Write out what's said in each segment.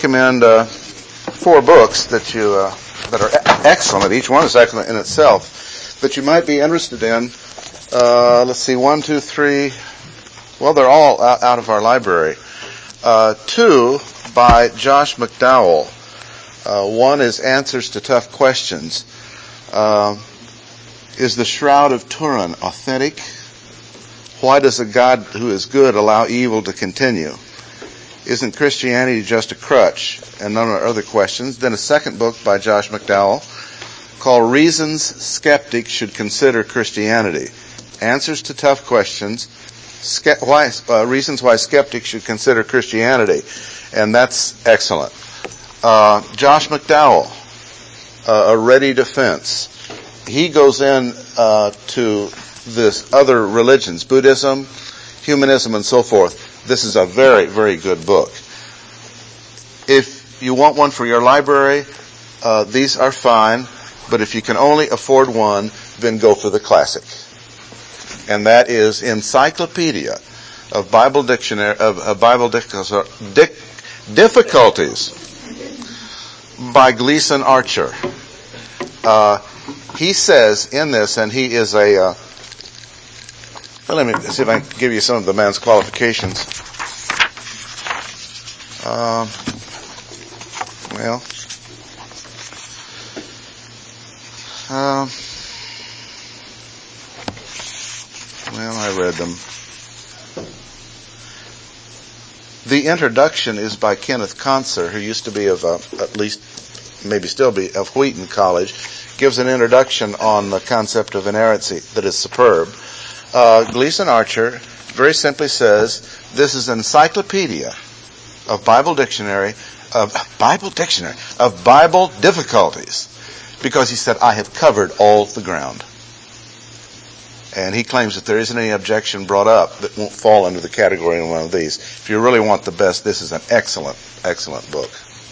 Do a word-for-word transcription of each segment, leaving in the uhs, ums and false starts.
recommend uh, four books that you uh, that are excellent. Each one is excellent in itself. That you might be interested in. Uh, let's see, one, two, three. Well, they're all out of our library. Uh, two by Josh McDowell. Uh, one is Answers to Tough Questions. Uh, is the Shroud of Turin authentic? Why does a God who is good allow evil to continue? Isn't Christianity just a crutch? And none of other questions. Then a second book by Josh McDowell called Reasons Skeptics Should Consider Christianity. Answers to Tough Questions. Ske- why, uh, reasons why skeptics should consider Christianity. And that's excellent. Uh, Josh McDowell, uh, A Ready Defense. He goes in uh, to this other religions, Buddhism, humanism, and so forth. This is a very, very good book. If you want one for your library, uh, these are fine. But if you can only afford one, then go for the classic. And that is Encyclopedia of Bible Dictionary of, of Bible Dic- Dic- Difficulties by Gleason Archer. Uh, he says in this, and he is a uh, well, let me see if I can give you some of the man's qualifications. Um, well, um, well, I read them. The introduction is by Kenneth Conser, who used to be of, uh, at least, maybe still be, of Wheaton College. Gives an introduction on the concept of inerrancy that is superb. Uh, Gleason Archer very simply says, this is an encyclopedia of Bible dictionary, of Bible dictionary, of Bible difficulties. Because he said, I have covered all the ground. And he claims that there isn't any objection brought up that won't fall under the category of one of these. If you really want the best, this is an excellent, excellent book.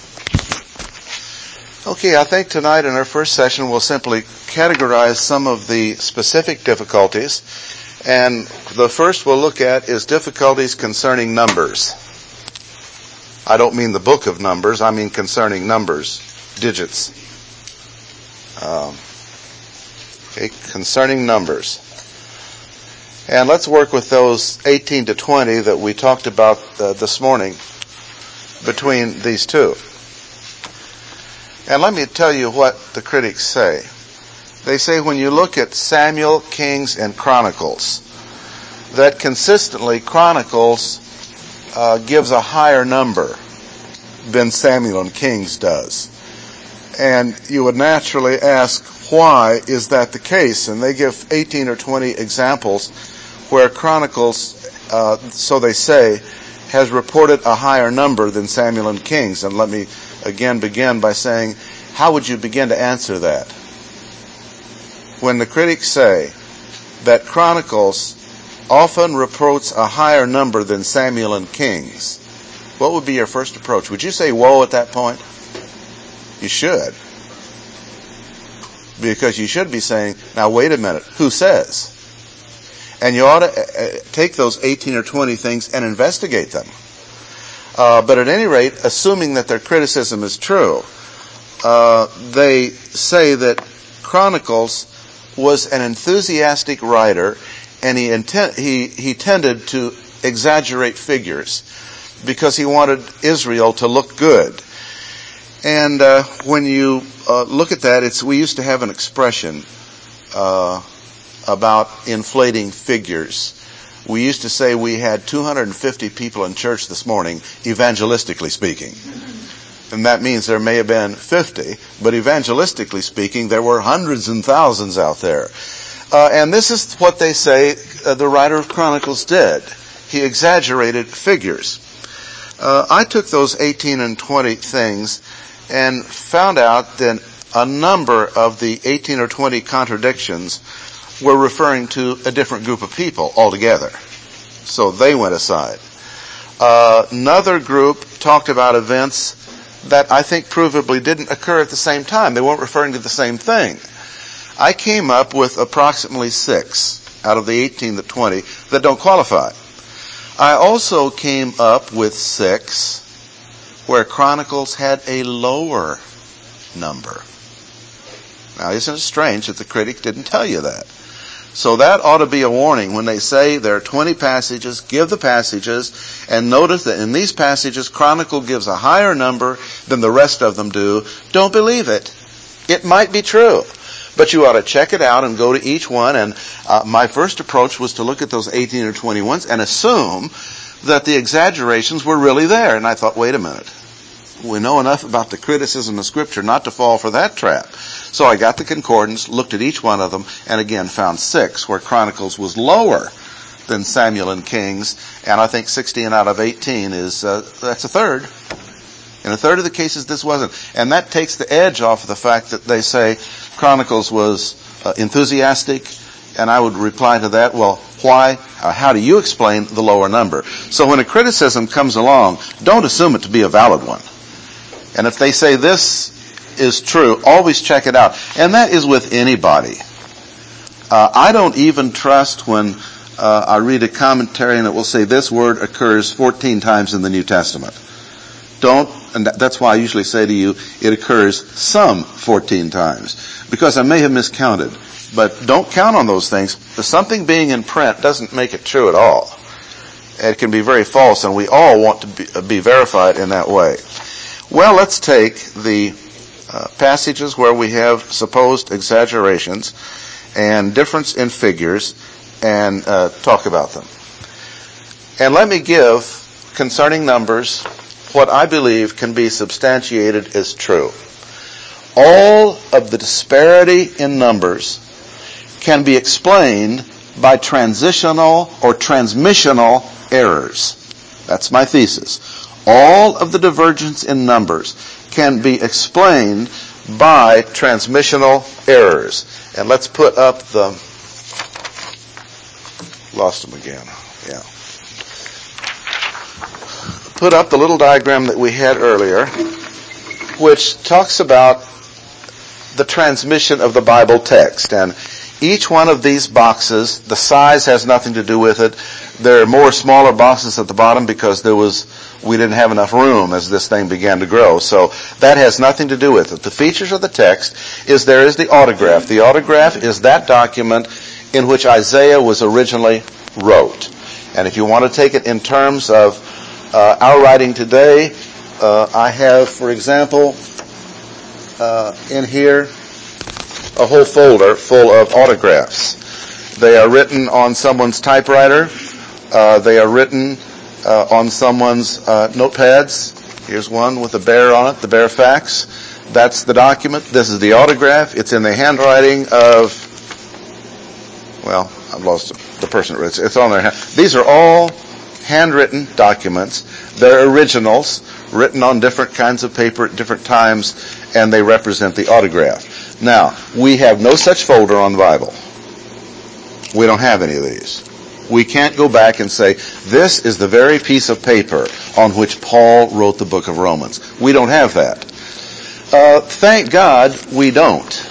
Okay, I think tonight in our first session we'll simply categorize some of the specific difficulties. And the first we'll look at is difficulties concerning numbers. I don't mean the book of numbers, I mean concerning numbers, digits. Um, okay, concerning numbers. And let's work with those eighteen to twenty that we talked about uh, this morning between these two. And let me tell you what the critics say. They say when you look at Samuel, Kings, and Chronicles, that consistently Chronicles uh, gives a higher number than Samuel and Kings does. And you would naturally ask, why is that the case? And they give eighteen or twenty examples where Chronicles, uh, so they say, has reported a higher number than Samuel and Kings. And let me again begin by saying, how would you begin to answer that? When the critics say that Chronicles often reports a higher number than Samuel and Kings, what would be your first approach? Would you say whoa at that point? You should. Because you should be saying, now wait a minute, who says? And you ought to take those eighteen or twenty things and investigate them. Uh, but at any rate, assuming that their criticism is true, uh, they say that Chronicles was an enthusiastic writer, and he, intent, he, he tended to exaggerate figures because he wanted Israel to look good. And uh, when you uh, look at that, it's we used to have an expression uh, about inflating figures. We used to say we had two hundred fifty people in church this morning, evangelistically speaking. And that means there may have been fifty, but evangelistically speaking, there were hundreds and thousands out there. Uh, and this is what they say uh, the writer of Chronicles did. He exaggerated figures. Uh, I took those eighteen and twenty things and found out that a number of the eighteen or twenty contradictions were referring to a different group of people altogether. So they went aside. Uh, another group talked about events that I think provably didn't occur at the same time. They weren't referring to the same thing. I came up with approximately six out of the eighteen to twenty that don't qualify. I also came up with six where Chronicles had a lower number. Now, isn't it strange that the critic didn't tell you that? So that ought to be a warning. When they say there are twenty passages, give the passages, and notice that in these passages, Chronicle gives a higher number than the rest of them do. Don't believe it. It might be true. But you ought to check it out and go to each one. And uh, my first approach was to look at those eighteen or twenty ones and assume that the exaggerations were really there. And I thought, wait a minute. We know enough about the criticism of Scripture not to fall for that trap. So I got the concordance, looked at each one of them, and again found six where Chronicles was lower than Samuel and Kings. And I think sixteen out of eighteen is, uh, that's a third. In a third of the cases, this wasn't. And that takes the edge off of the fact that they say Chronicles was uh, enthusiastic. And I would reply to that, well, why? Uh, how do you explain the lower number? So when a criticism comes along, don't assume it to be a valid one. And if they say this is true, always check it out. And that is with anybody. Uh, I don't even trust when uh, I read a commentary and it will say this word occurs fourteen times in the New Testament. Don't, and that's why I usually say to you, it occurs some fourteen times. Because I may have miscounted. But don't count on those things. Something being in print doesn't make it true at all. It can be very false, and we all want to be, be verified in that way. Well, let's take the uh, passages where we have supposed exaggerations and difference in figures and uh, talk about them. And let me give, concerning numbers, what I believe can be substantiated as true. All of the disparity in numbers can be explained by transitional or transmissional errors. That's my thesis. All of the divergence in numbers can be explained by transmissional errors. And let's put up the, lost them again, yeah. Put up the little diagram that we had earlier, which talks about the transmission of the Bible text. And each one of these boxes, the size has nothing to do with it. There are more smaller boxes at the bottom because there was, we didn't have enough room as this thing began to grow. So that has nothing to do with it. The features of the text is there is the autograph. The autograph is that document in which Isaiah was originally wrote. And if you want to take it in terms of uh, our writing today, uh, I have, for example, uh, in here, a whole folder full of autographs. They are written on someone's typewriter. Uh, they are written uh, on someone's uh, notepads. Here's one with a bear on it, the bear fax. That's the document. This is the autograph. It's in the handwriting of, well, I've lost the person. It's, it's on their hand. These are all handwritten documents. They're originals, written on different kinds of paper at different times, and they represent the autograph. Now, we have no such folder on the Bible. We don't have any of these. We can't go back and say, this is the very piece of paper on which Paul wrote the book of Romans. We don't have that. Uh, thank God we don't.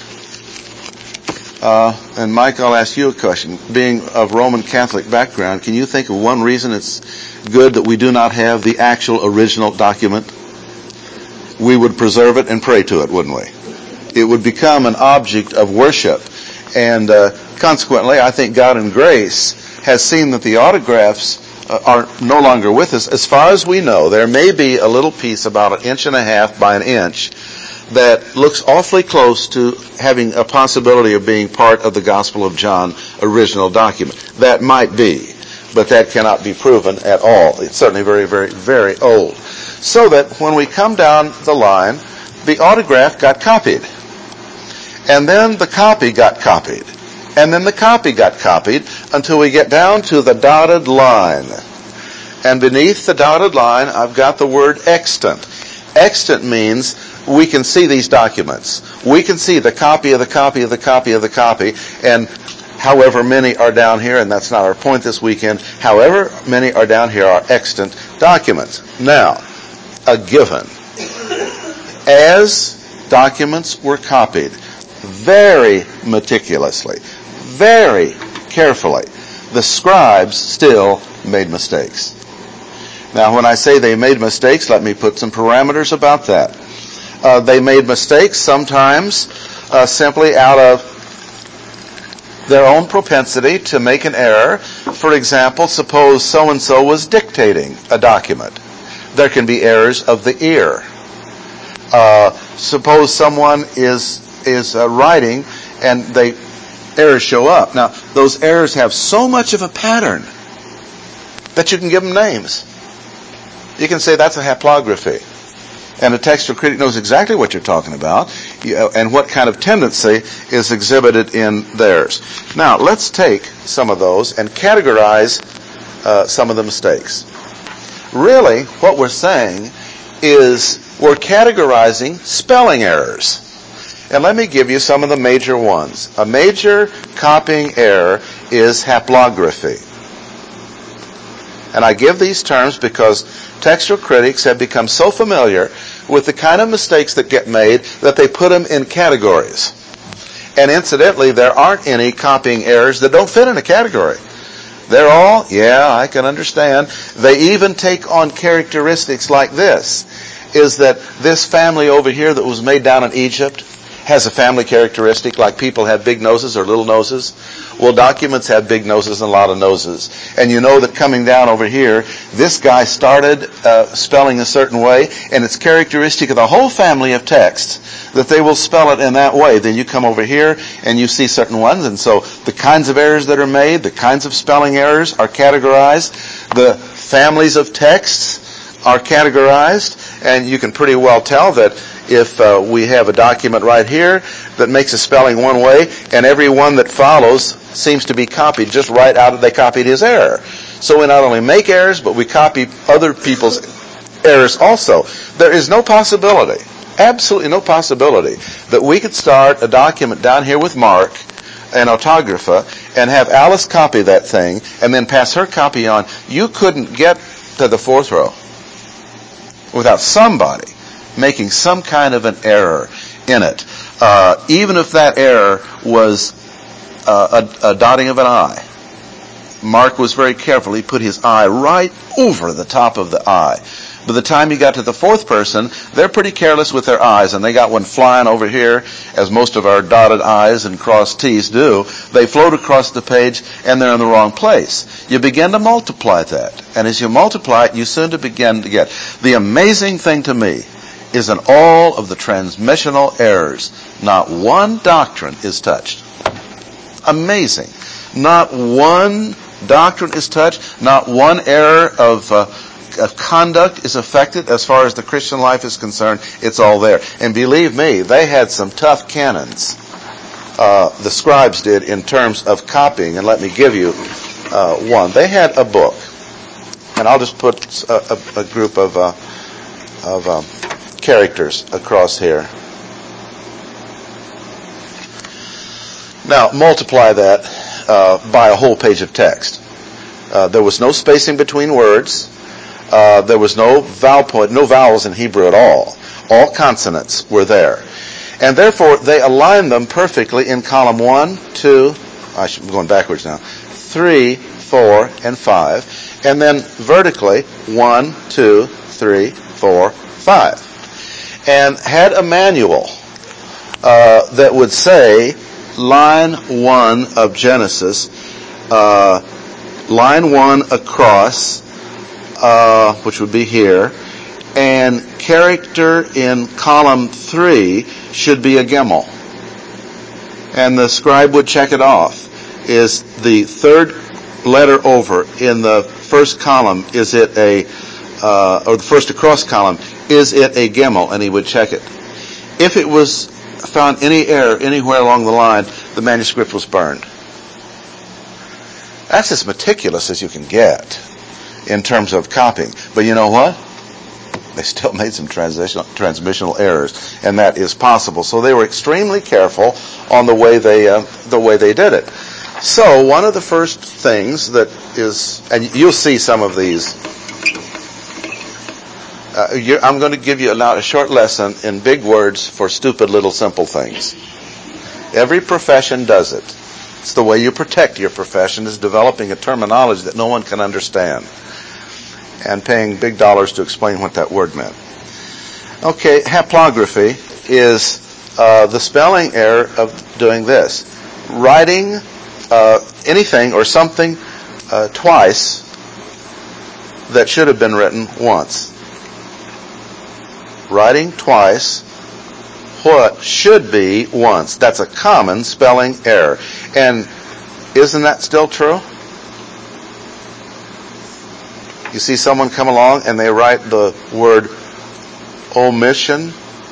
Uh, and Mike, I'll ask you a question. Being of Roman Catholic background, can you think of one reason it's good that we do not have the actual original document? We would preserve it and pray to it, wouldn't we? It would become an object of worship. And uh, consequently, I think God in grace has seen that the autographs uh, are no longer with us. As far as we know, there may be a little piece about an inch and a half by an inch that looks awfully close to having a possibility of being part of the Gospel of John original document. That might be, but that cannot be proven at all. It's certainly very, very, very old. So that when we come down the line, the autograph got copied. And then the copy got copied. And then the copy got copied until we get down to the dotted line. And beneath the dotted line, I've got the word extant. Extant means we can see these documents. We can see the copy of the copy of the copy of the copy. And however many are down here, and that's not our point this weekend, however many are down here are extant documents. Now, a given. As documents were copied, very meticulously, very carefully, the scribes still made mistakes. Now, when I say they made mistakes, let me put some parameters about that. Uh, they made mistakes sometimes uh, simply out of their own propensity to make an error. For example, suppose so-and-so was dictating a document. There can be errors of the ear. Uh, suppose someone is is uh, writing and they errors show up. Now, those errors have so much of a pattern that you can give them names. You can say that's a haplography. And a textual critic knows exactly what you're talking about and what kind of tendency is exhibited in theirs. Now, let's take some of those and categorize uh, some of the mistakes. Really, what we're saying is we're categorizing spelling errors. And let me give you some of the major ones. A major copying error is haplography. And I give these terms because textual critics have become so familiar with the kind of mistakes that get made that they put them in categories. And incidentally, there aren't any copying errors that don't fit in a category. They're all, yeah, I can understand. They even take on characteristics like this, is that this family over here that was made down in Egypt has a family characteristic like people have big noses or little noses. Well, documents have big noses and a lot of noses. And you know that coming down over here, this guy started uh, spelling a certain way, and it's characteristic of the whole family of texts that they will spell it in that way. Then you come over here and you see certain ones, and so the kinds of errors that are made, the kinds of spelling errors are categorized. The families of texts are categorized, and you can pretty well tell that if uh, we have a document right here that makes a spelling one way, and every one that follows seems to be copied just right out of, they copied his error. So we not only make errors, but we copy other people's errors also. There is no possibility, absolutely no possibility, that we could start a document down here with Mark, an autographer, and have Alice copy that thing, and then pass her copy on. You couldn't get to the fourth row without somebody making some kind of an error in it. Uh, even if that error was uh, a, a dotting of an I. Mark was very careful. He put his I right over the top of the I. By the time you got to the fourth person, they're pretty careless with their I's, and they got one flying over here, as most of our dotted I's and crossed T's do. They float across the page, and they're in the wrong place. You begin to multiply that, and as you multiply it, you soon to begin to get. The amazing thing to me is in all of the transmissional errors, not one doctrine is touched. Amazing. Not one doctrine is touched. Not one error of, uh, of conduct is affected as far as the Christian life is concerned. It's all there. And believe me, they had some tough canons. Uh, the scribes did in terms of copying. And let me give you uh, one. They had a book. And I'll just put a, a, a group of, uh, of um, characters across here. Now, multiply that uh, by a whole page of text. Uh, there was no spacing between words. Uh, there was no vowel point, no vowels in Hebrew at all. All consonants were there. And therefore, they aligned them perfectly in column one, two, I should, I'm going backwards now, three, four, and five. And then vertically, one, two, three, four, five. And had a manual uh, that would say line one of Genesis, uh, line one across, uh, which would be here, and character in column three should be a gimel. And the scribe would check it off. Is the third letter over in the first column, is it a, uh, or the first across column, is it a gimel? And he would check it. If it was found any error anywhere along the line, the manuscript was burned. That's as meticulous as you can get in terms of copying. But you know what? They still made some transitional, transmissional errors, and that is possible. So they were extremely careful on the way they uh, the way they did it. So one of the first things that is, and you'll see some of these. Uh, I'm going to give you now a short lesson in big words for stupid little simple things. Every profession does it. It's the way you protect your profession, is developing a terminology that no one can understand. and paying big dollars to explain what that word meant. Okay, haplography is uh, the spelling error of doing this. Writing uh, anything or something uh, twice that should have been written once. Writing twice what should be once. That's a common spelling error. And isn't that still true? You see someone come along and they write the word omission,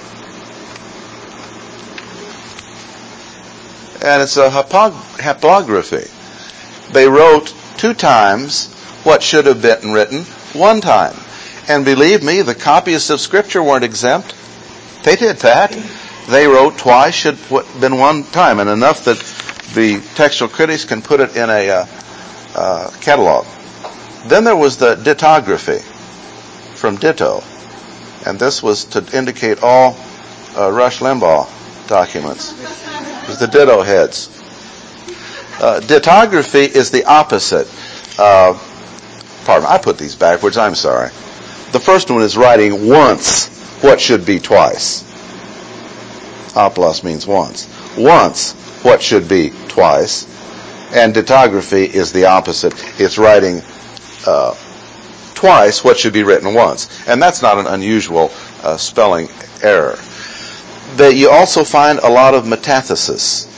and it's a haplography. They wrote two times what should have been written one time. And believe me, the copyists of Scripture weren't exempt. They did that. They wrote twice should have been one time, and enough that the textual critics can put it in a uh, uh, catalog. Then there was the dittography, from ditto. And this was to indicate all uh, Rush Limbaugh documents. It was the ditto heads. Uh, dittography is the opposite. Uh, pardon, I put these backwards, I'm sorry. The first one is writing once what should be twice. Oplos means once. Once what should be twice. And dittography is the opposite. It's writing uh, twice what should be written once. And that's not an unusual uh, spelling error. That you also find a lot of metathesis.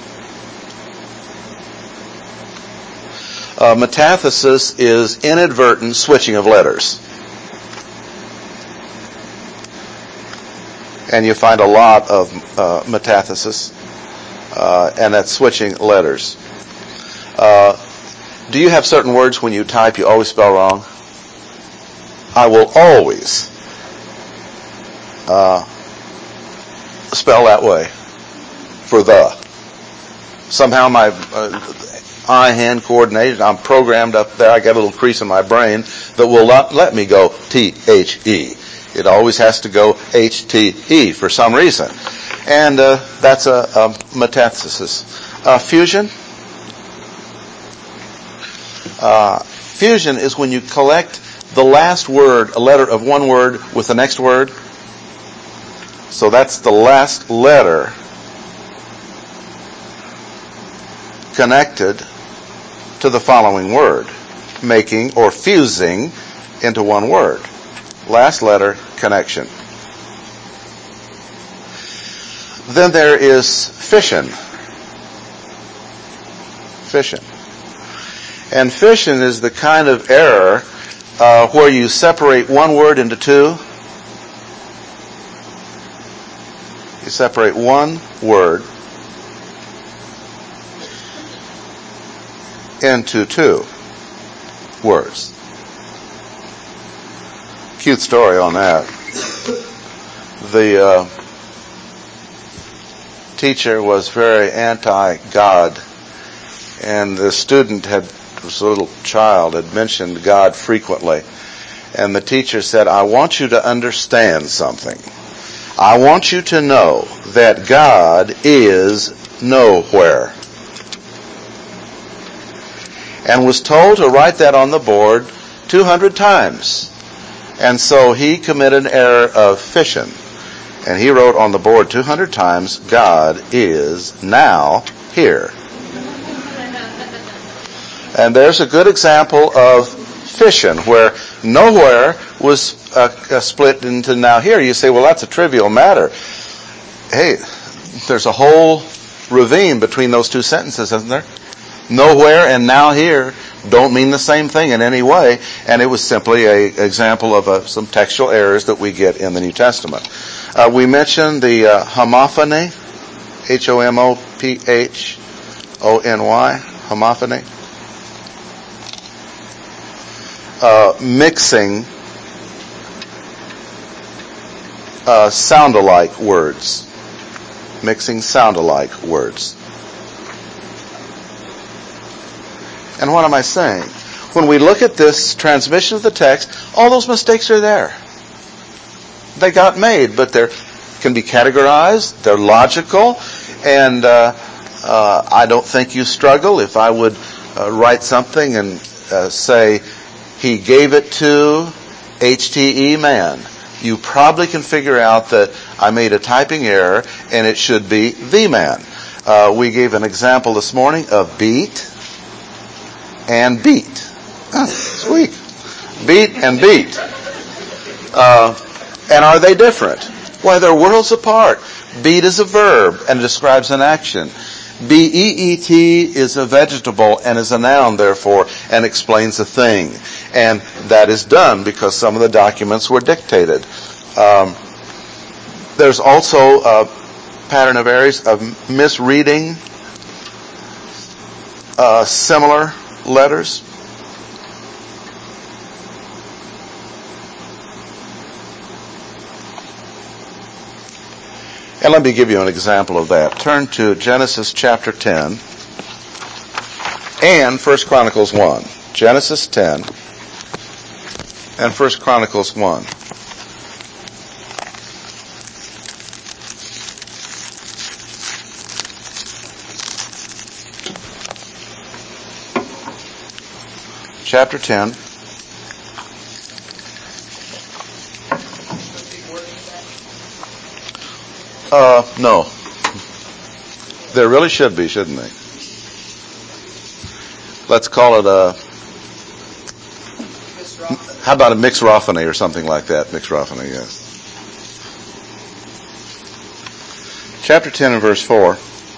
Uh, metathesis is inadvertent switching of letters. And you find a lot of uh, metathesis, uh, and that's switching letters. Uh, do you have certain words when you type you always spell wrong? I will always uh, spell that way for the. Somehow my uh, eye-hand coordination, I'm programmed up there, I got a little crease in my brain that will not let me go T H E. It always has to go H T E for some reason. And uh, that's a, a metathesis. Uh, fusion. Uh, fusion is when you collect the last word, a letter of one word with the next word. So that's the last letter connected to the following word, making or fusing into one word. Last letter connection. Then there is fission. Fission. And fission is the kind of error uh, where you separate one word into two. You separate one word into two words. Cute story on that. The uh, teacher was very anti-God, and the student had, was a little child, had mentioned God frequently. And the teacher said, I want you to understand something. I want you to know that God is nowhere. And was told to write that on the board two hundred times. And so he committed an error of fission. And he wrote on the board two hundred times, God is now here. And there's a good example of fission where nowhere was uh, uh, split into now here. You say, well, that's a trivial matter. Hey, there's a whole ravine between those two sentences, isn't there? Nowhere and now here don't mean the same thing in any way, and it was simply an example of uh, some textual errors that we get in the New Testament. Uh, we mentioned the uh, homophony, H O M O P H O N Y, homophony. Uh, mixing uh, sound-alike words. Mixing sound-alike words. And what am I saying? When we look at this transmission of the text, all those mistakes are there. They got made, but they can be categorized, they're logical, and uh, uh, I don't think you struggle. If I would uh, write something and uh, say, He gave it to H T E man. You probably can figure out that I made a typing error and it should be the man. Uh, we gave an example this morning of beat and beat. Oh, sweet. Beat and beat. Uh, and are they different? Why, they're worlds apart. Beat is a verb and it describes an action. B E E T is a vegetable and is a noun, therefore, and explains a thing. And that is done because some of the documents were dictated. Um, there's also a pattern of errors of misreading uh, similar letters. And let me give you an example of that. Turn to Genesis chapter ten and First Chronicles one. Genesis ten and First Chronicles one. Chapter ten. Uh, no. There really should be, shouldn't they? Let's call it a, how about a mixrophony or something like that? Mixrophony, yes. Chapter ten and verse four.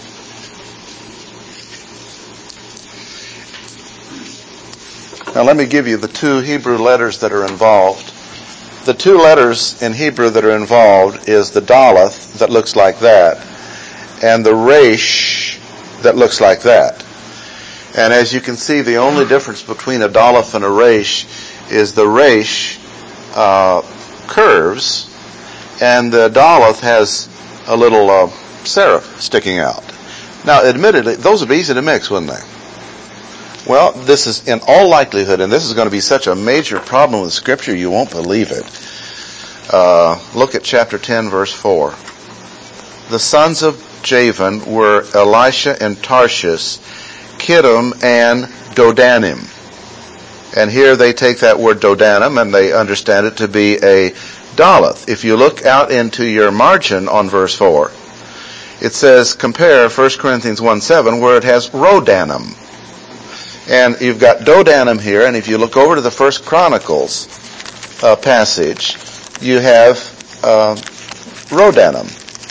Now let me give you the two Hebrew letters that are involved. The two letters in Hebrew that are involved is the Daleth that looks like that and the Resh that looks like that. And as you can see, the only difference between a Daleth and a Resh is the Resh uh, curves and the Daleth has a little uh, serif sticking out. Now admittedly, those would be easy to mix, wouldn't they? Well, this is in all likelihood, and this is going to be such a major problem with Scripture, you won't believe it. Uh, look at chapter ten, verse four. The sons of Javan were Elisha and Tarshish, Kittim and Dodanim. And here they take that word Dodanim and they understand it to be a Daleth. If you look out into your margin on verse four, it says, compare First Corinthians one seven where it has Rodanim. And you've got Dodanim here, and if you look over to the First Chronicles uh, passage, you have uh, Rodanim.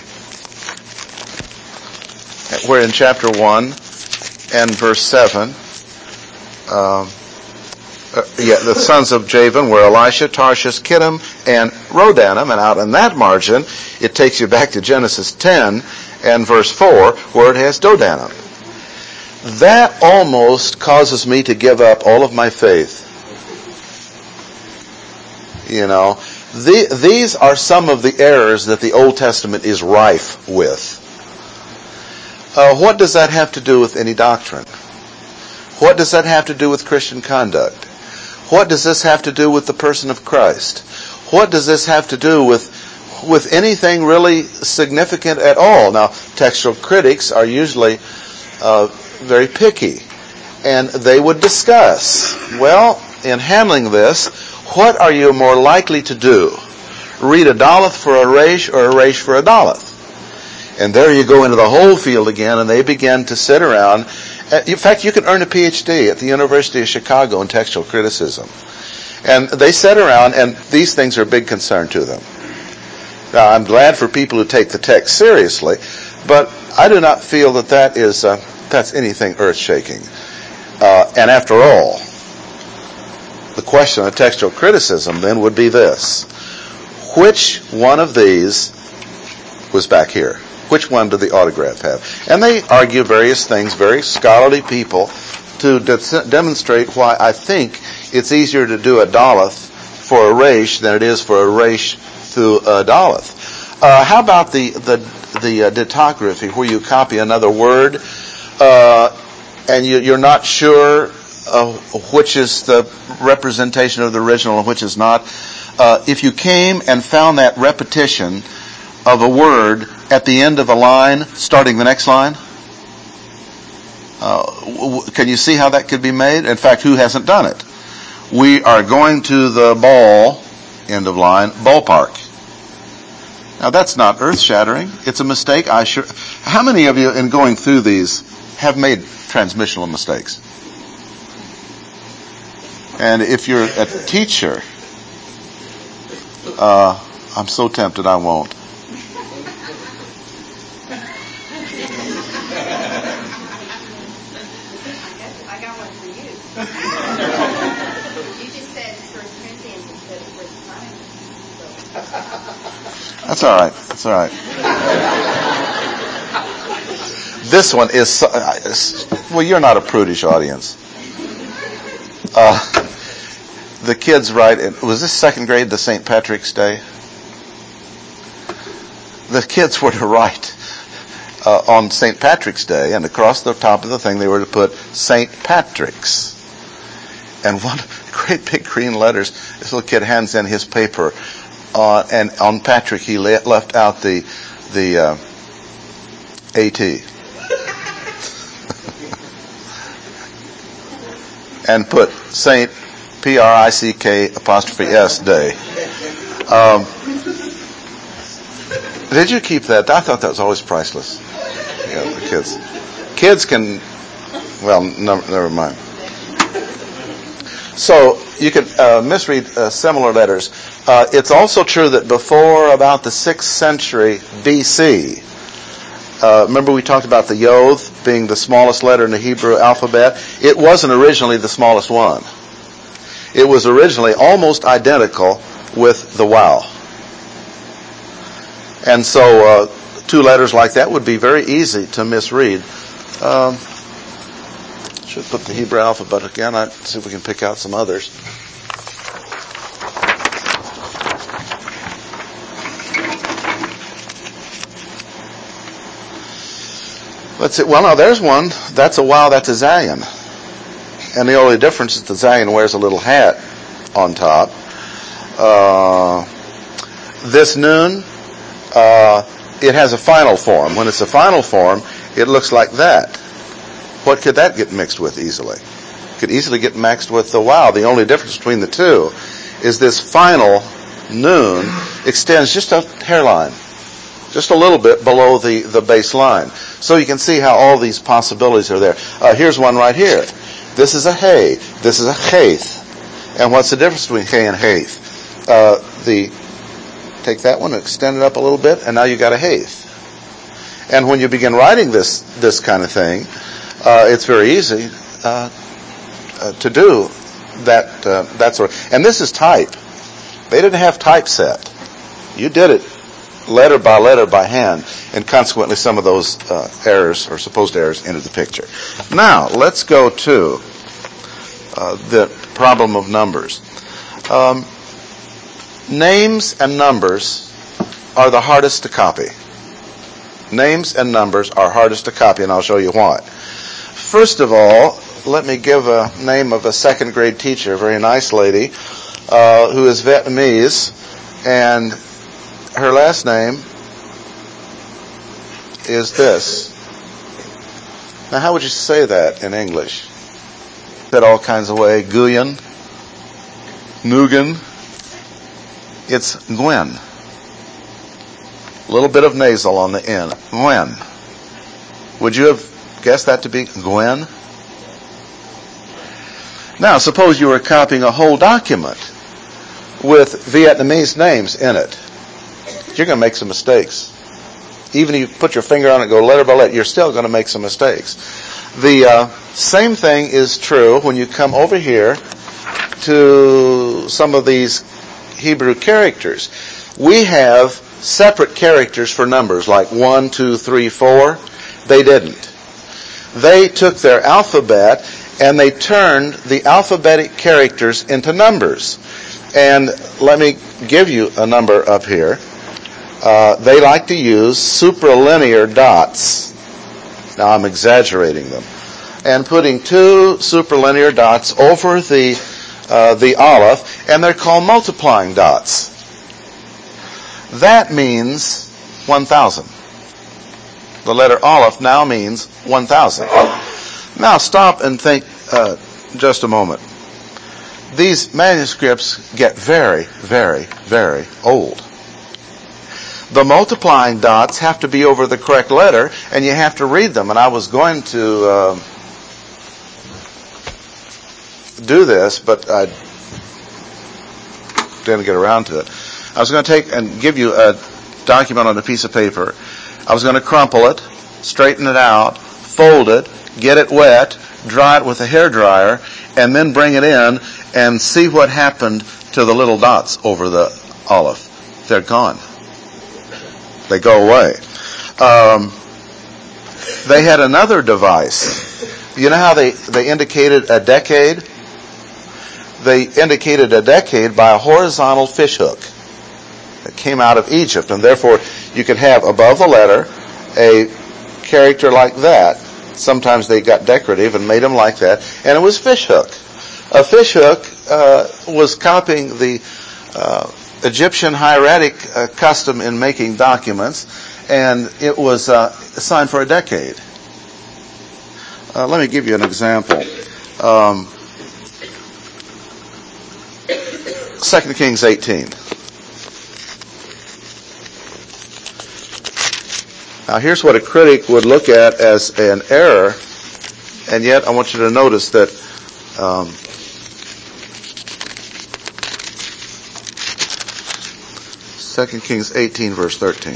Where in chapter one and verse seven, uh, uh, yeah, the sons of Javan were Elisha, Tarshish, Kittim, and Rodanim, and out in that margin, it takes you back to Genesis ten and verse four, where it has Dodanim. That almost causes me to give up all of my faith. You know, the, these are some of the errors that the Old Testament is rife with. Uh, what does that have to do with any doctrine? What does that have to do with Christian conduct? What does this have to do with the person of Christ? What does this have to do with with anything really significant at all? Now, textual critics are usually uh, very picky, and they would discuss, well, in handling this, what are you more likely to do? Read a Daleth for a Resh or a Resh for a Daleth? And there you go into the whole field again, and they begin to sit around. In fact, you can earn a P H D at the University of Chicago in textual criticism. And they sit around, and these things are a big concern to them. Now, I'm glad for people who take the text seriously, but I do not feel that that is uh, that's anything earth-shaking. Uh, and after all, the question of textual criticism then would be this: which one of these was back here? Which one did the autograph have? And they argue various things, very scholarly people, to de- demonstrate why I think it's easier to do a Daleth for a Resh than it is for a Resh through a Daleth. Uh, how about the the the uh, ditography, where you copy another word uh, and you, you're not sure uh, which is the representation of the original and which is not? Uh, if you came and found that repetition of a word at the end of a line, starting the next line, uh, w- can you see how that could be made? In fact, who hasn't done it? We are going to the ball, end of line, ballpark. Now that's not earth-shattering. It's a mistake. I sure. How many of you, in going through these, have made transmissional mistakes? And if you're a teacher, uh, I'm so tempted I won't. I got one for you. You just said First Corinthians instead of First Corinthians. That's all right. That's all right. This one is, so, uh, well, you're not a prudish audience. Uh, the kids write, was this second grade, the Saint Patrick's Day? The kids were to write uh, on Saint Patrick's Day, and across the top of the thing they were to put Saint Patrick's. And one great big green letters, this little kid hands in his paper, uh, and on Patrick he le- left out the the uh, A T. And put Saint P R I C K apostrophe S Day. Um, did you keep that? I thought that was always priceless. Yeah, the kids. Kids can, well, no, never mind. So you could uh, misread uh, similar letters. Uh, it's also true that before about the sixth century B C, uh, remember we talked about the Yod being the smallest letter in the Hebrew alphabet? It wasn't originally the smallest one. It was originally almost identical with the Waw. And so uh, two letters like that would be very easy to misread. Um, should put the Hebrew alphabet again. I'll see if we can pick out some others. Let's see. Well, now there's one. That's a Waw. That's a Zayin. And the only difference is the Zayin wears a little hat on top. Uh, this Nun, uh, it has a final form. When it's a final form, it looks like that. What could that get mixed with easily? It could easily get mixed with the Waw. The only difference between the two is this final Nun extends just a hairline, just a little bit below the, the base line. So you can see how all these possibilities are there. Uh, here's one right here. This is a Hey. This is a Chaith. And what's the difference between Hey and Haith? Uh, the take that one, extend it up a little bit, and now you got a Haith. And when you begin writing this this kind of thing, uh, it's very easy uh, uh, to do that uh, that sort of. And this is type. They didn't have typeset. You did it letter by letter by hand, and consequently some of those uh, errors or supposed errors entered the picture. Now let's go to uh, the problem of numbers. Um, names and numbers are the hardest to copy. Names and numbers are hardest to copy, and I'll show you why. First of all, let me give a name of a second grade teacher, a very nice lady, uh, who is Vietnamese, and her last name is this. Now, how would you say that in English? That all kinds of way. Nguyen, Nguyen. It's Gwen. A little bit of nasal on the end. Gwen. Would you have guessed that to be Gwen? Now, suppose you were copying a whole document with Vietnamese names in it. You're going to make some mistakes. Even if you put your finger on it and go letter by letter, you're still going to make some mistakes. The uh, same thing is true when you come over here to some of these Hebrew characters. We have separate characters for numbers, like one, two, three, four. They didn't. They took their alphabet and they turned the alphabetic characters into numbers. And let me give you a number up here. Uh, they like to use supralinear dots. Now I'm exaggerating them. And putting two supralinear dots over the uh, the aleph, and they're called multiplying dots. That means one thousand. The letter aleph now means one thousand. Now stop and think uh, just a moment. these manuscripts get very, very, very old. The multiplying dots have to be over the correct letter, and you have to read them. And I was going to uh, do this, but I didn't get around to it. I was going to take and give you a document on a piece of paper. I was going to crumple it, straighten it out, fold it, get it wet, dry it with a hairdryer, and then bring it in and see what happened to the little dots over the olive. They're gone. They go away. Um, they had another device. You know how they, they indicated a decade? They indicated a decade by a horizontal fish hook that came out of Egypt. And therefore, you could have above the letter a character like that. Sometimes they got decorative and made them like that. And it was fish hook. A fish hook uh, was copying the uh, Egyptian hieratic uh, custom in making documents, and it was uh, assigned for a decade. Uh, let me give you an example. Um, Second Kings eighteen. Now here's what a critic would look at as an error, and yet I want you to notice that um, Second Kings eighteen, verse thirteen.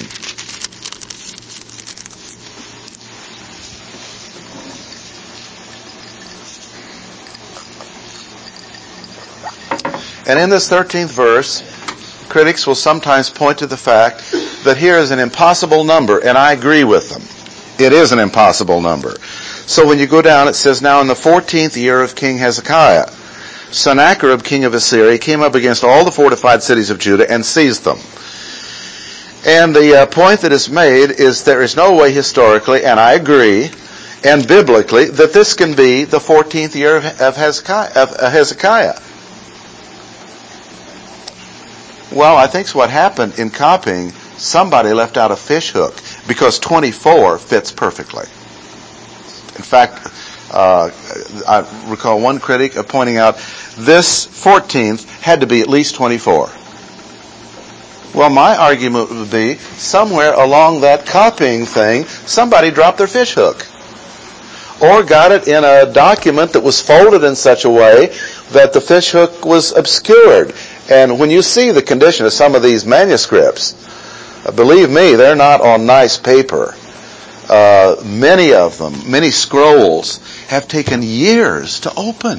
And in this thirteenth verse, critics will sometimes point to the fact that here is an impossible number, and I agree with them. It is an impossible number. So when you go down, it says, now in the fourteenth year of King Hezekiah, Sennacherib, king of Assyria, came up against all the fortified cities of Judah and seized them. And the uh, point that is made is there is no way historically, and I agree, and biblically, that this can be the fourteenth year of Hezekiah. Of Hezekiah. Well, I think what happened in copying, somebody left out a fish hook, because twenty-four fits perfectly. In fact, uh, I recall one critic pointing out this fourteenth had to be at least twenty-four. Well, my argument would be somewhere along that copying thing, somebody dropped their fish hook. Or got it in a document that was folded in such a way that the fish hook was obscured. And when you see the condition of some of these manuscripts, believe me, they're not on nice paper. Uh, many of them, many scrolls, have taken years to open.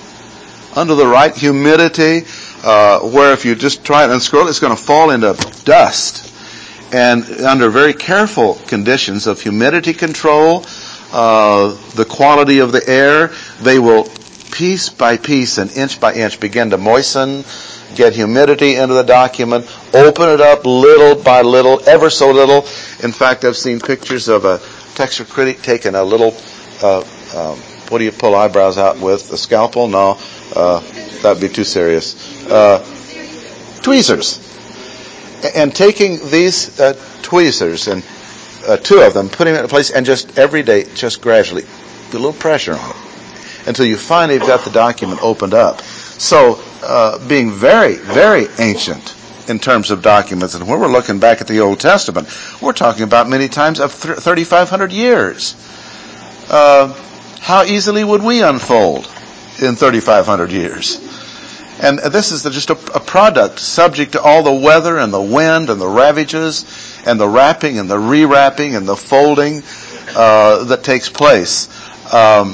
Under the right humidity, uh, where if you just try it and unscroll, it's going to fall into dust. And under very careful conditions of humidity control, uh, the quality of the air, they will piece by piece and inch by inch begin to moisten, get humidity into the document, open it up little by little, ever so little. In fact, I've seen pictures of a texture critic taking a little, uh, um, what do you pull eyebrows out with? A scalpel? No, uh, that'd be too serious. Uh, tweezers. And taking these uh, tweezers, and uh, two of them, putting them in place, and just every day, just gradually, put a little pressure on it, until you finally have got the document opened up. So, uh, being very, very ancient in terms of documents, and when we're looking back at the Old Testament, we're talking about many times of thirty-five hundred years. Uh, how easily would we unfold in thirty-five hundred years? And this is just a, a product subject to all the weather and the wind and the ravages and the wrapping and the rewrapping and the folding uh, that takes place. Um,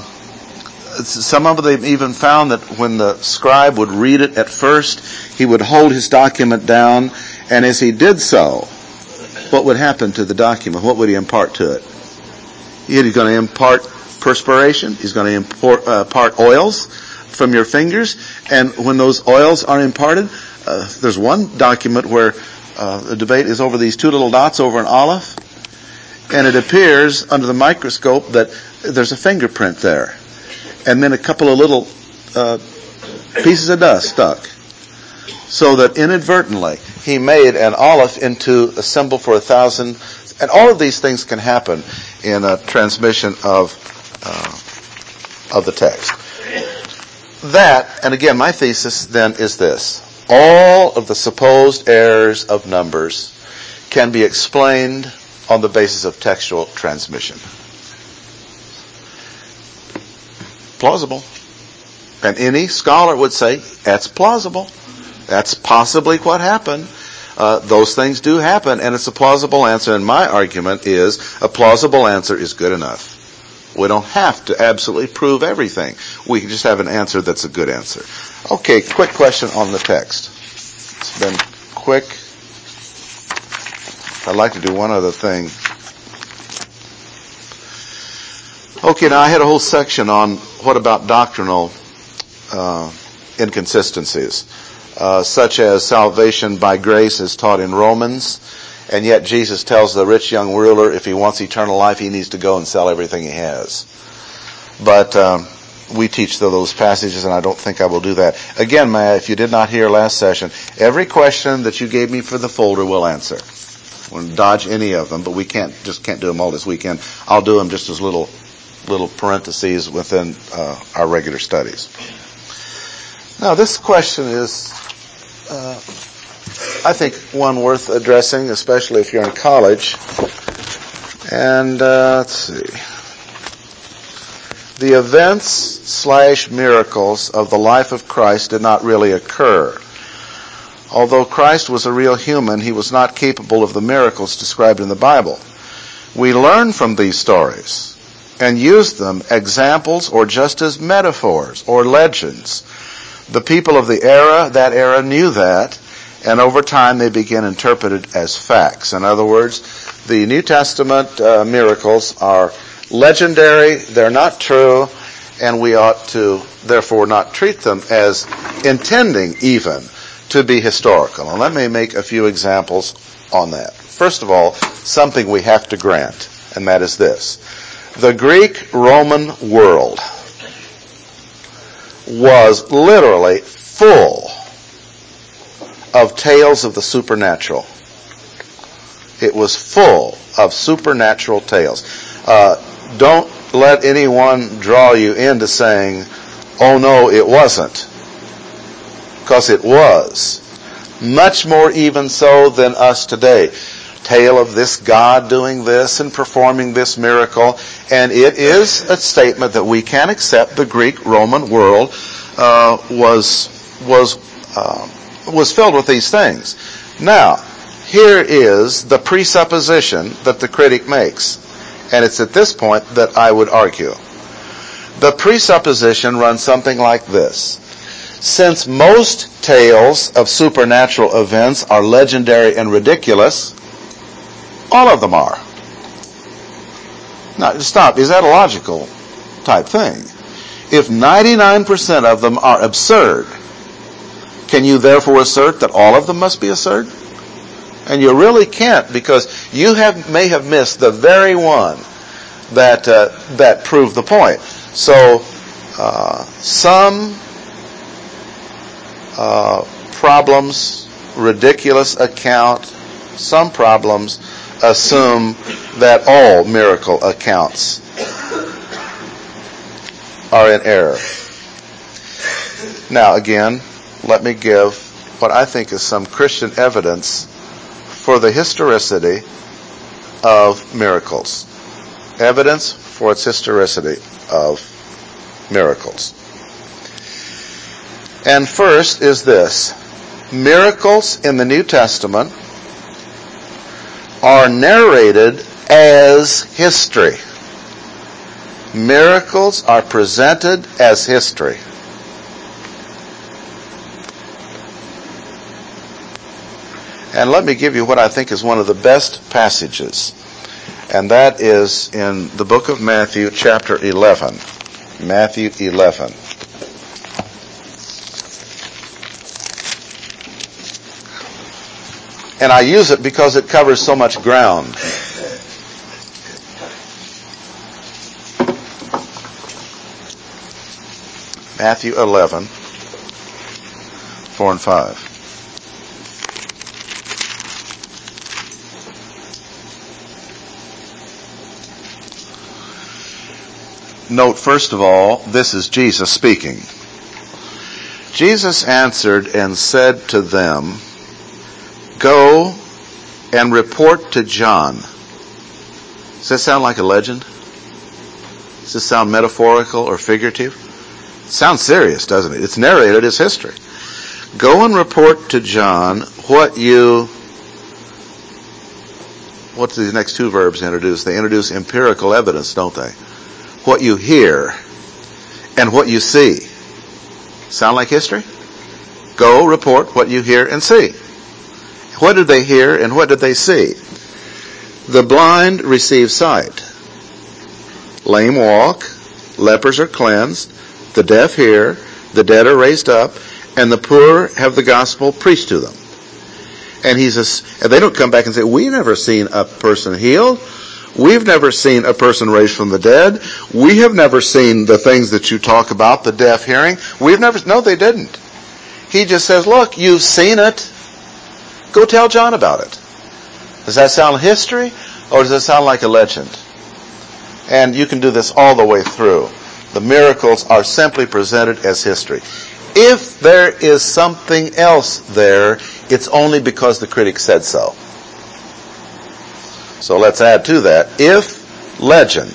Some of them even found that when the scribe would read it at first, he would hold his document down, and as he did so, what would happen to the document? What would he impart to it? He's going to impart perspiration. He's going to import, uh, impart oils from your fingers, and when those oils are imparted, uh, there's one document where uh, the debate is over these two little dots over an olive, and it appears under the microscope that there's a fingerprint there. And then a couple of little uh, pieces of dust stuck. So that inadvertently he made an olive into a symbol for a thousand. And all of these things can happen in a transmission of uh, of the text. that, and again, my thesis then is this. All of the supposed errors of numbers can be explained on the basis of textual transmission. Plausible. And any scholar would say, that's plausible. That's possibly what happened. Uh, those things do happen, and it's a plausible answer. And my argument is a plausible answer is good enough. We don't have to absolutely prove everything. We can just have an answer that's a good answer. Okay, quick question on the text. It's been quick. I'd like to do one other thing. Okay, now I had a whole section on what about doctrinal uh, inconsistencies, uh, such as salvation by grace is taught in Romans, and yet Jesus tells the rich young ruler if he wants eternal life, he needs to go and sell everything he has. But um, we teach those passages, and I don't think I will do that. Again, Maya, if you did not hear last session, every question that you gave me for the folder we'll answer. We'll dodge any of them, but we can't just can't do them all this weekend. I'll do them just as little little parentheses within uh, our regular studies. Now, this question is, uh, I think, one worth addressing, especially if you're in college. And uh, let's see. The events slash miracles of the life of Christ did not really occur. Although Christ was a real human, he was not capable of the miracles described in the Bible. We learn from these stories and use them examples or just as metaphors or legends. The people of the era, that era knew that, and over time they began interpreted as facts. In other words, the New Testament uh, miracles are legendary, they're not true, and we ought to therefore not treat them as intending even to be historical. And let me make a few examples on that. First of all, something we have to grant, and that is this. The Greek-Roman world was literally full of tales of the supernatural. It was full of supernatural tales. Uh, don't let anyone draw you into saying, oh no, it wasn't. Because it was. Much more even so than us today. Tale of this God doing this and performing this miracle. And it is a statement that we can accept. The Greek-Roman world uh, was was uh, was filled with these things. Now, here is the presupposition that the critic makes. And it's at this point that I would argue. The presupposition runs something like this. Since most tales of supernatural events are legendary and ridiculous, all of them are. Now, stop. Is that a logical type thing? If ninety-nine percent of them are absurd, can you therefore assert that all of them must be absurd? And you really can't, because you have may have missed the very one that uh, that proved the point. So, uh, some uh, problems, ridiculous account, some problems assume that all miracle accounts are in error. Now, again, let me give what I think is some Christian evidence for the historicity of miracles. Evidence for its historicity of miracles. And first is this. Miracles in the New Testament are narrated as history. Miracles are presented as history. And let me give you what I think is one of the best passages. And that is in the book of Matthew, chapter eleven. Matthew eleven. And I use it because it covers so much ground. Matthew eleven, four and five. Note, first of all, this is Jesus speaking. Jesus answered and said to them, "Go and report to John." Does that sound like a legend? Does this sound metaphorical or figurative? It sounds serious, doesn't it? It's narrated as history. Go and report to John what you... What do the next two verbs introduce? They introduce empirical evidence, don't they? What you hear and what you see. Sound like history? Go report what you hear and see. What did they hear and what did they see? The blind receive sight. Lame walk. Lepers are cleansed. The deaf hear. The dead are raised up. And the poor have the gospel preached to them. And he's a, and they don't come back and say, "We've never seen a person healed. We've never seen a person raised from the dead. We have never seen the things that you talk about, the deaf hearing." We've never, no, they didn't. He just says, "Look, you've seen it. Go tell John about it." Does that sound like history or does it sound like a legend? And you can do this all the way through. The miracles are simply presented as history. If there is something else there, it's only because the critic said so. So let's add to that. If legend,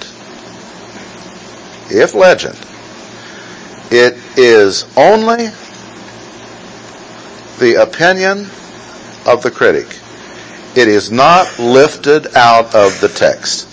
if legend, it is only the opinion of the critic. It is not lifted out of the text.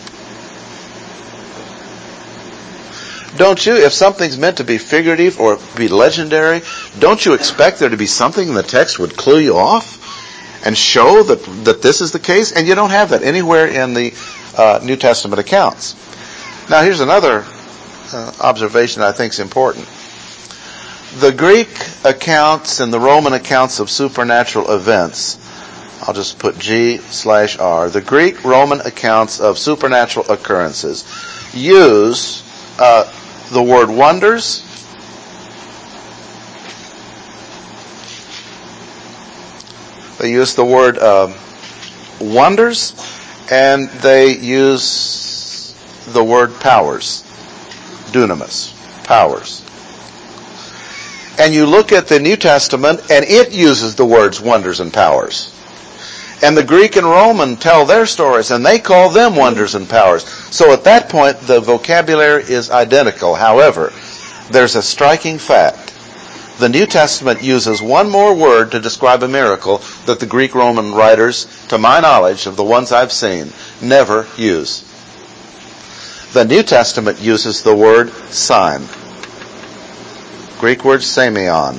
Don't you, if something's meant to be figurative or be legendary, don't you expect there to be something in the text would clue you off and show that, that this is the case? And you don't have that anywhere in the uh, New Testament accounts. Now here's another uh, observation I think is important. The Greek accounts and the Roman accounts of supernatural events, I'll just put G slash R, the Greek Roman accounts of supernatural occurrences use uh, the word wonders, they use the word um, wonders, and they use the word powers, dunamis, powers. And you look at the New Testament, and it uses the words wonders and powers. And the Greek and Roman tell their stories, and they call them wonders and powers. So at that point, the vocabulary is identical. However, there's a striking fact. The New Testament uses one more word to describe a miracle that the Greek Roman writers, to my knowledge of the ones I've seen, never use. The New Testament uses the word sign. Greek word semeion.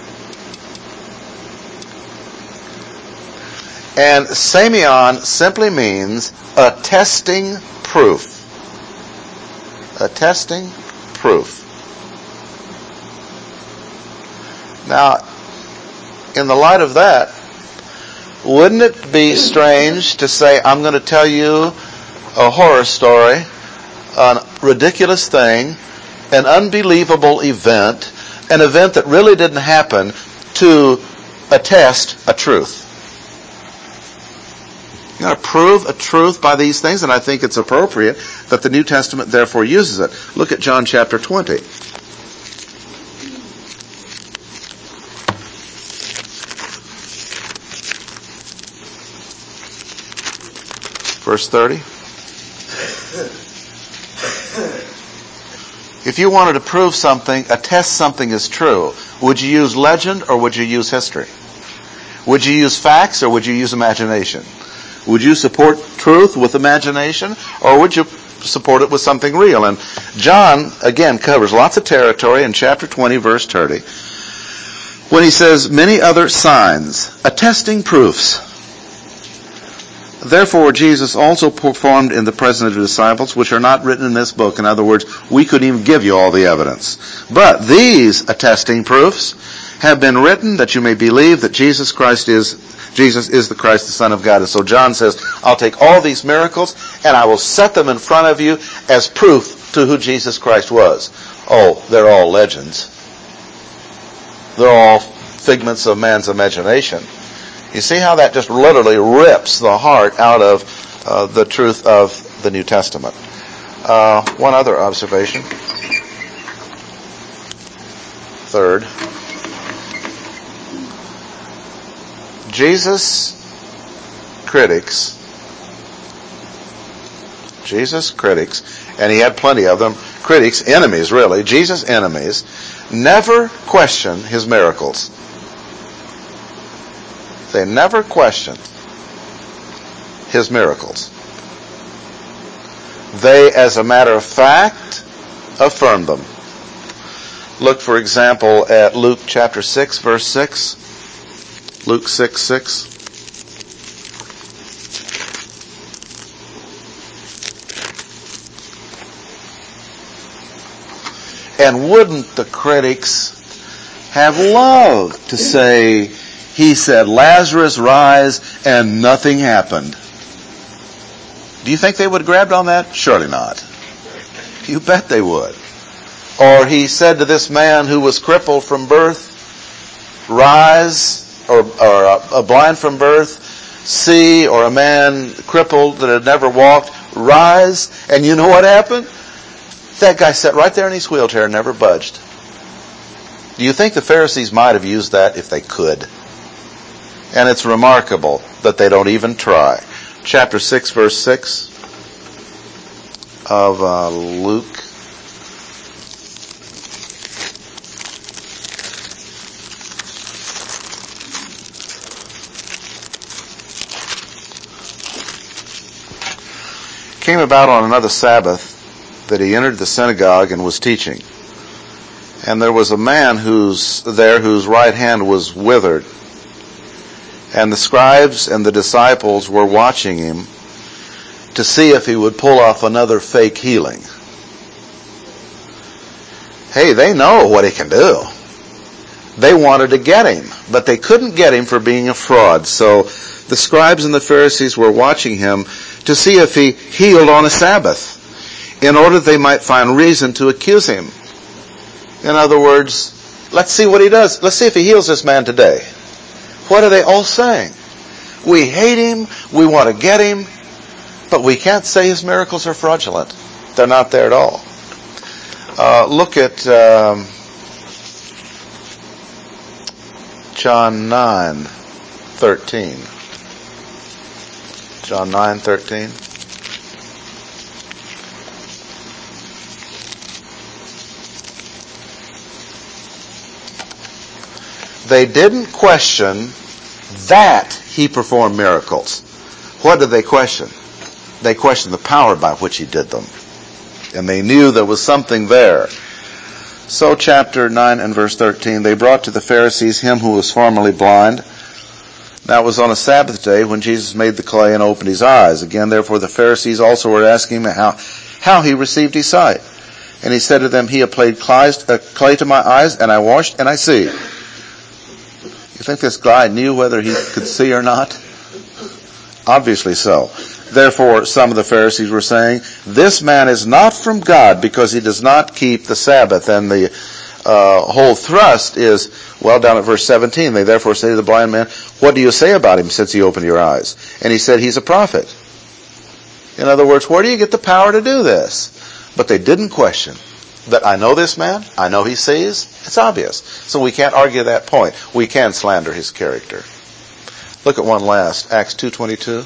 And semeion simply means attesting proof. Attesting proof. Now, in the light of that, wouldn't it be strange to say, I'm going to tell you a horror story, a ridiculous thing, an unbelievable event, an event that really didn't happen, to attest a truth? You're going to prove a truth by these things, and I think it's appropriate that the New Testament therefore uses it. Look at John chapter twenty. Verse thirty. If you wanted to prove something, attest something is true, would you use legend or would you use history? Would you use facts or would you use imagination? Would you support truth with imagination, or would you support it with something real? And John, again, covers lots of territory in chapter twenty, verse thirty, when he says, many other signs, attesting proofs. Therefore, Jesus also performed in the presence of the disciples, which are not written in this book. In other words, we couldn't even give you all the evidence. But these attesting proofs have been written that you may believe that Jesus Christ is Jesus is the Christ, the Son of God. And so John says, I'll take all these miracles and I will set them in front of you as proof to who Jesus Christ was. Oh, they're all legends. They're all figments of man's imagination. You see how that just literally rips the heart out of uh, the truth of the New Testament. Uh, one other observation. Third. Jesus critics, Jesus critics, and he had plenty of them, critics, enemies really, Jesus' enemies, never question his miracles. They never questioned his miracles. They, as a matter of fact, affirmed them. Look, for example, at Luke chapter six, verse six. Luke six, six. And wouldn't the critics have loved to say, he said, Lazarus, rise, and nothing happened? Do you think they would have grabbed on that? Surely not. You bet they would. Or he said to this man who was crippled from birth, rise, or, or a, a blind from birth, see, or a man crippled that had never walked, rise, and you know what happened? That guy sat right there in his wheelchair and never budged. Do you think the Pharisees might have used that if they could? And it's remarkable that they don't even try. Chapter six, verse six of uh, Luke. Came about on another Sabbath that he entered the synagogue and was teaching. And there was a man who's there whose right hand was withered. And the scribes and the disciples were watching him to see if he would pull off another fake healing. Hey, they know what he can do. They wanted to get him, but they couldn't get him for being a fraud. So the scribes and the Pharisees were watching him to see if he healed on a Sabbath, in order they might find reason to accuse him. In other words, let's see what he does. Let's see if he heals this man today. What are they all saying? We hate him, we want to get him, but we can't say his miracles are fraudulent. They're not there at all. Uh, look at um, John nine thirteen. John nine thirteen. They didn't question that he performed miracles. What did they question? They questioned the power by which he did them. And they knew there was something there. So chapter nine and verse thirteen, they brought to the Pharisees him who was formerly blind. Now it was on a Sabbath day when Jesus made the clay and opened his eyes. Again, therefore, the Pharisees also were asking him how, how he received his sight. And he said to them, he applied clay to my eyes, and I washed, and I see. You think this guy knew whether he could see or not? Obviously so. Therefore, some of the Pharisees were saying, this man is not from God because he does not keep the Sabbath. And the uh, whole thrust is, well, down at verse seventeen, they therefore say to the blind man, what do you say about him since he opened your eyes? And he said, he's a prophet. In other words, where do you get the power to do this? But they didn't question that I know this man, I know he sees. It's obvious. So we can't argue that point. We can slander his character. Look at one last, Acts two twenty-two.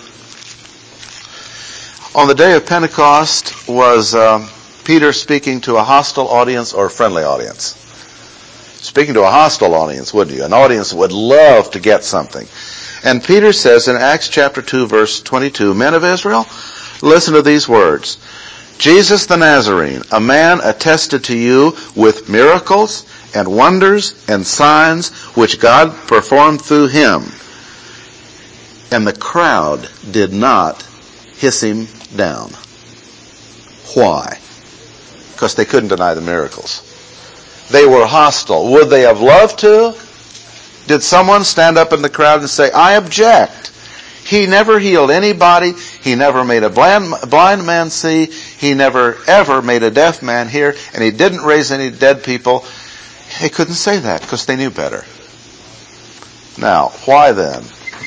On the day of Pentecost, was um, Peter speaking to a hostile audience or a friendly audience? Speaking to a hostile audience, wouldn't you? An audience that would love to get something. And Peter says in Acts chapter two, verse twenty-two, men of Israel, listen to these words. Jesus the Nazarene, a man attested to you with miracles and wonders and signs which God performed through him. And the crowd did not hiss him down. Why? Because they couldn't deny the miracles. They were hostile. Would they have loved to? Did someone stand up in the crowd and say, I object? He never healed anybody. He never made a blind, blind man see. He never ever made a deaf man hear. And he didn't raise any dead people. They couldn't say that because they knew better. Now, why then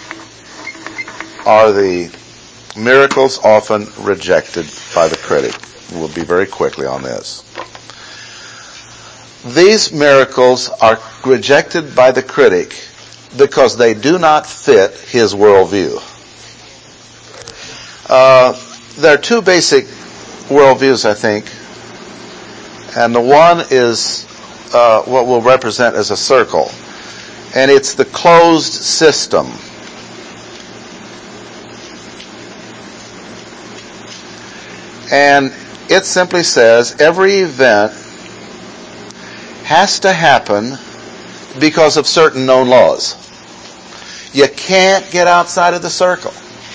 are the miracles often rejected by the critic? We'll be very quickly on this. These miracles are rejected by the critic because they do not fit his worldview. Uh, there are two basic worldviews, I think. And the one is uh, what we'll represent as a circle. And it's the closed system. And it simply says every event has to happen because of certain known laws. You can't get outside of the circle.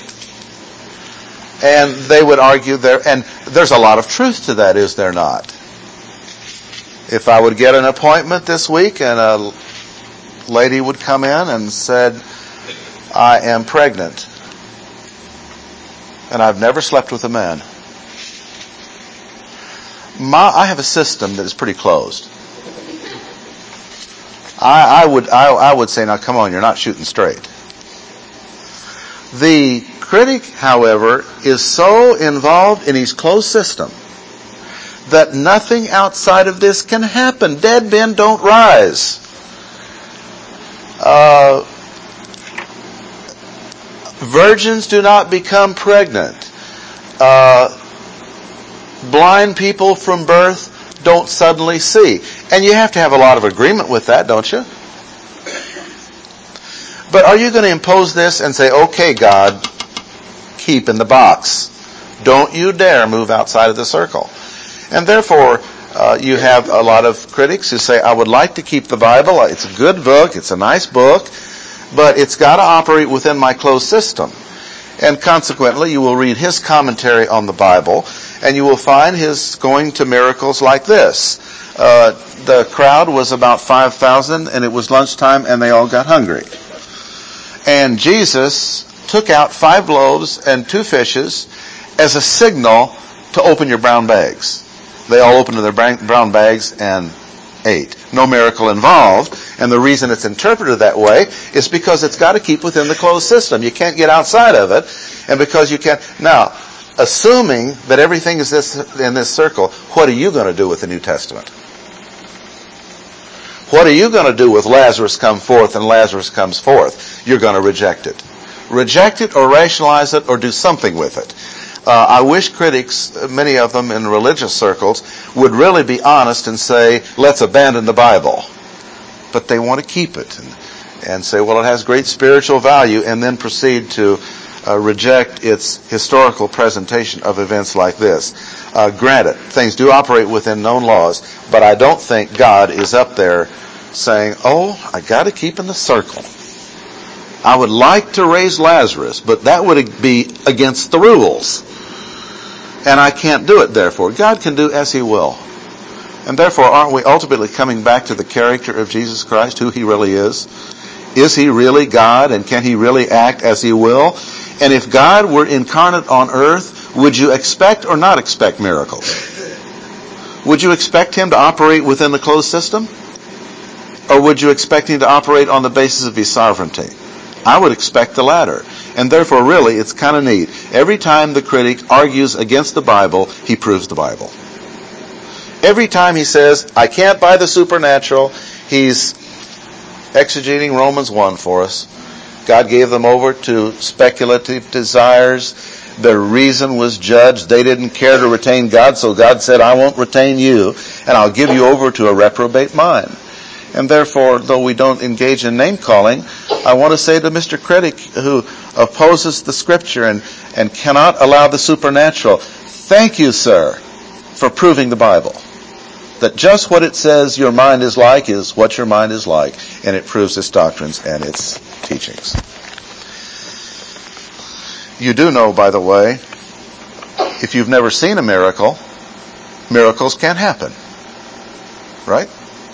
And they would argue there, and there's a lot of truth to that, is there not? If I would get an appointment this week and a lady would come in and said, I am pregnant, and I've never slept with a man. My, I have a system that is pretty closed. I, I would I, I would say, now come on, you're not shooting straight. The critic, however, is so involved in his closed system that nothing outside of this can happen. Dead men don't rise. Uh, virgins do not become pregnant. Uh, blind people from birth don't suddenly see. And you have to have a lot of agreement with that, don't you? But are you going to impose this and say, okay, God, keep in the box. Don't you dare move outside of the circle. And therefore, uh, you have a lot of critics who say, I would like to keep the Bible. It's a good book. It's a nice book. But it's got to operate within my closed system. And consequently, you will read his commentary on the Bible, and you will find his going to miracles like this. Uh, the crowd was about five thousand, and it was lunchtime, and they all got hungry. And Jesus took out five loaves and two fishes as a signal to open your brown bags. They all opened their brown bags and ate. No miracle involved. And the reason it's interpreted that way is because it's got to keep within the closed system. You can't get outside of it. And because you can't... Now, assuming that everything is this in this circle, what are you going to do with the New Testament? What are you going to do with Lazarus come forth and Lazarus comes forth? You're going to reject it. Reject it or rationalize it or do something with it. Uh, I wish critics, many of them in religious circles, would really be honest and say, let's abandon the Bible. But they want to keep it and, and say, well, it has great spiritual value, and then proceed to uh, reject its historical presentation of events like this. Uh, granted, things do operate within known laws, but I don't think God is up there saying, oh, I got to keep in the circle. I would like to raise Lazarus, but that would be against the rules. And I can't do it, therefore. God can do as he will. And therefore, aren't we ultimately coming back to the character of Jesus Christ, who he really is? Is he really God, and can he really act as he will? And if God were incarnate on earth, would you expect or not expect miracles? Would you expect him to operate within the closed system? Or would you expect him to operate on the basis of his sovereignty? I would expect the latter. And therefore, really, it's kind of neat. Every time the critic argues against the Bible, he proves the Bible. Every time he says, I can't buy the supernatural, he's exegeting Romans one for us. God gave them over to speculative desires. Their reason was judged. They didn't care to retain God, so God said, I won't retain you, and I'll give you over to a reprobate mind. And therefore, though we don't engage in name-calling, I want to say to Mister Critic, who opposes the Scripture and, and cannot allow the supernatural, thank you, sir, for proving the Bible. That just what it says your mind is like is what your mind is like, and it proves its doctrines and its teachings. You do know, by the way, if you've never seen a miracle, miracles can happen. Right?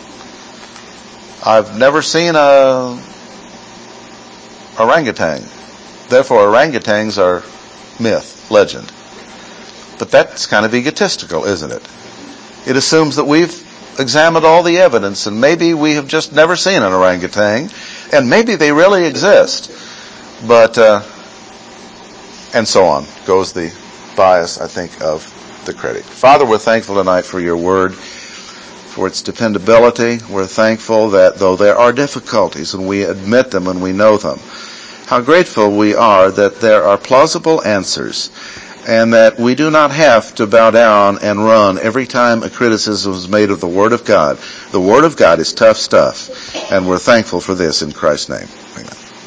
I've never seen a orangutan. Therefore, orangutans are myth, legend. But that's kind of egotistical, isn't it? It assumes that we've examined all the evidence, and maybe we have just never seen an orangutan, and maybe they really exist. But, uh, and so on, goes the bias, I think, of the critic. Father, we're thankful tonight for your word. for its dependability. We're thankful that though there are difficulties, and we admit them and we know them, how grateful we are that there are plausible answers, and that we do not have to bow down and run every time a criticism is made of the Word of God. The Word of God is tough stuff, and we're thankful for this in Christ's name. Amen.